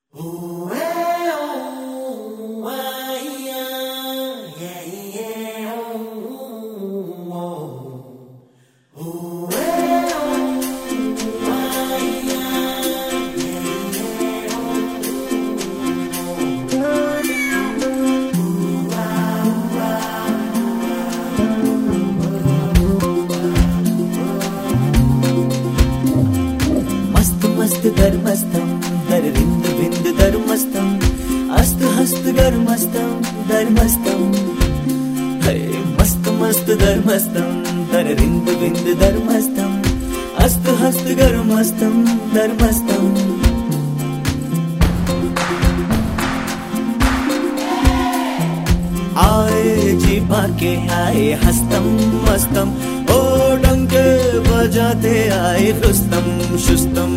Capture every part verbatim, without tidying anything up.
धर्मस्थं दरविंद विंद धर्मस्थं अस्त हस्त धर्मस्थं धर्मस्थं है मस्त मस्त धर्मस्थं दरविंद विंद धर्मस्थं अस्त हस्त धर्मस्थं धर्मस्थं आए जी पाके आए हस्तम मस्तम ओ डंके बजाते आए रुस्तम शुस्तम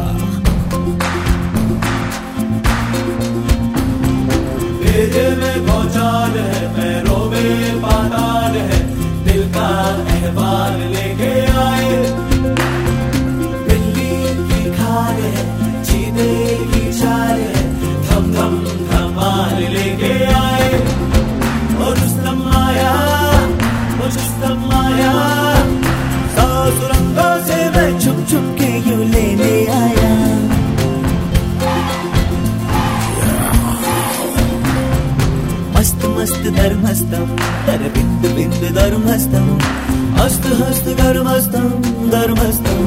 भेजे में भौचाल है पैरों में पाताल है दिल का अहवाल लेके आए बिल्ली की खाल है चीते की चाल है धम धम धमाल लेके आए और रुस्तम आया और रुस्तम आया सुरंगों से मैं छुप छुप के यूं लेने आया मस्त मस्त धर्मस्थं दरविंद विंद धर्मस्थं अस्त हस्त धर्मस्थं धर्मस्थं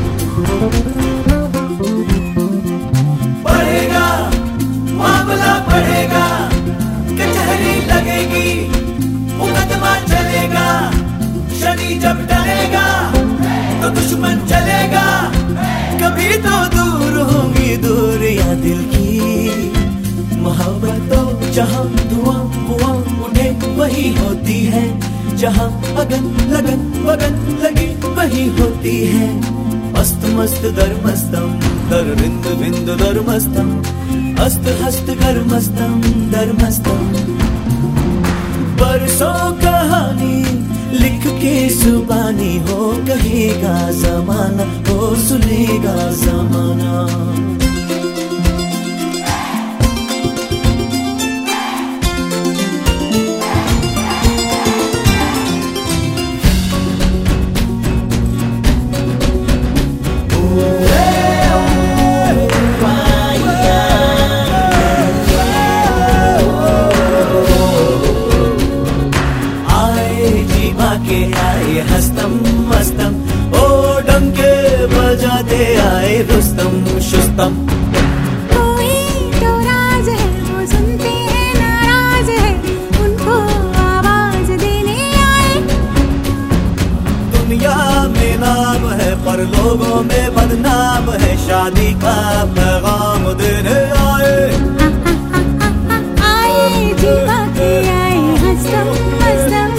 पढ़ेगा मामला पढ़ेगा कचहरी लगेगी मुकदमा चलेगा शनि जब डलेगा तो दुश्मन चलेगा कभी तो दूर होंगी दूर या दिल की मोहब्बत तो जहाँ धुआं हुआ उठे वही होती है जहाँ अगन लगन वगन लगी वही होती है अस्त मस्त धर्मस्थं दरविंद विंद धर्मस्थं अस्त हस्त धर्मस्थं धर्मस्थं बरसों कहानी लिख के सुबानी हो कहेगा ज़माना हो सुनेगा ज़माना के आए हस्तम मस्तम ओ डंके बजाते आए रुस्तम शुस्तम कोई तो राज है वो सुनते हैं नाराज है उनको आवाज देने आए दुनिया में नाम है पर लोगों में बदनाम है शादी का पैगाम देने आए आए जीवा के आए हस्तम मस्तम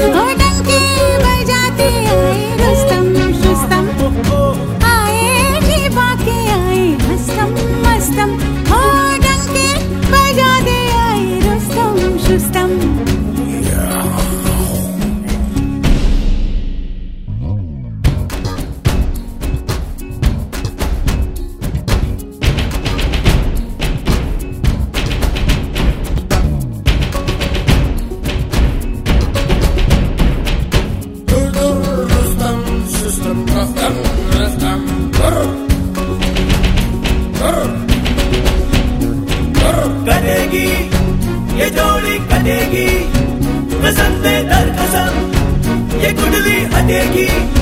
कटेगी ये जोड़ी कटेगी कसम दे दर कसम ये कुंडली हटेगी